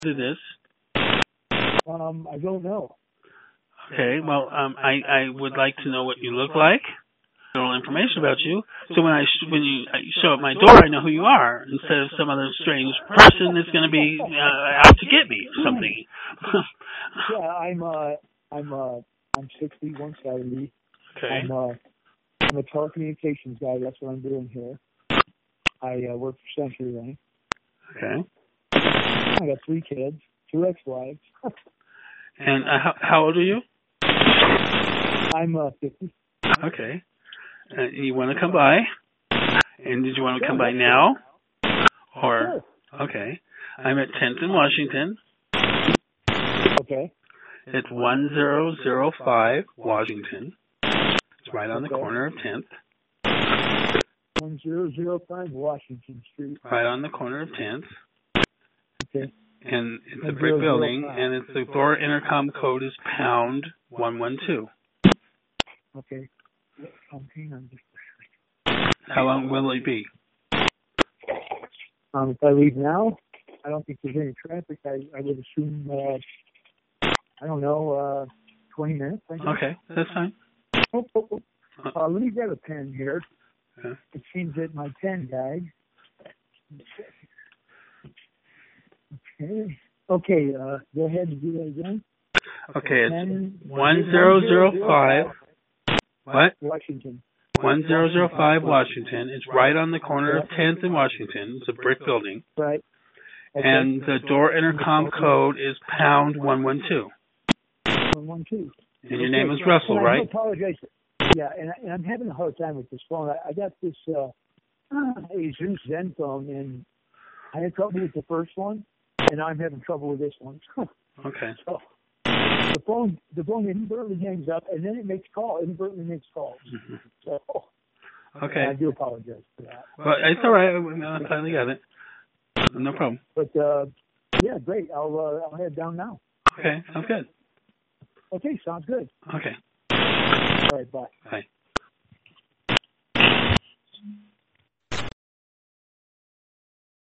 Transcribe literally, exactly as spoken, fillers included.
it is? Um, I don't know. Okay, well, um, I, I would like to know what you look like, general information about you, so when I sh- when you I show at my door, I know who you are, instead of some other strange person that's going to be uh, out to get me or something. Yeah, I'm uh, I'm uh, I'm sixty, one seventy. Okay. I'm uh, I'm a telecommunications guy. That's what I'm doing here. I uh, work for CenturyLink. Okay. I got three kids, two ex-wives. And uh, how, how old are you? I'm uh, fifty. Okay. Uh, you want to come by? And did you want to come by now? Or okay. I'm at tenth in Washington. Okay. It's one zero zero five Washington. It's right on the corner of tenth. one zero zero five Washington Street. Right on the corner of tenth. Okay. And it's a brick building, and it's the door intercom code is pound one one two. Okay. Um, hang on just a How long will it be? Um, if I leave now, I don't think there's any traffic. I, I would assume, uh, I don't know, uh, twenty minutes. I guess. Okay, that's fine. Oh, oh, oh. Uh, let me grab a pen here. Okay. It seems that my pen bag. Okay. Okay, uh, go ahead and do that again. Okay, it's one zero zero five. What? Washington. one zero zero five Washington. It's right on the corner of tenth in Washington. It's a brick building. Right. Okay. And the door intercom code is pound one one two. one one two. And your name is Russell, and right? I apologize. Yeah, and, I, and I'm having a hard time with this phone. I, I got this uh, Asus Zen phone, and I had trouble with the first one, and now I'm having trouble with this one. Okay. So the phone, the phone inadvertently hangs up, and then it makes call. Inadvertently makes calls. Mm-hmm. So okay. I do apologize for that. Well, it's all right. I finally got it. No problem. But uh, yeah, great. I'll uh, I'll head down now. Okay, sounds good. Okay, sounds good. Okay.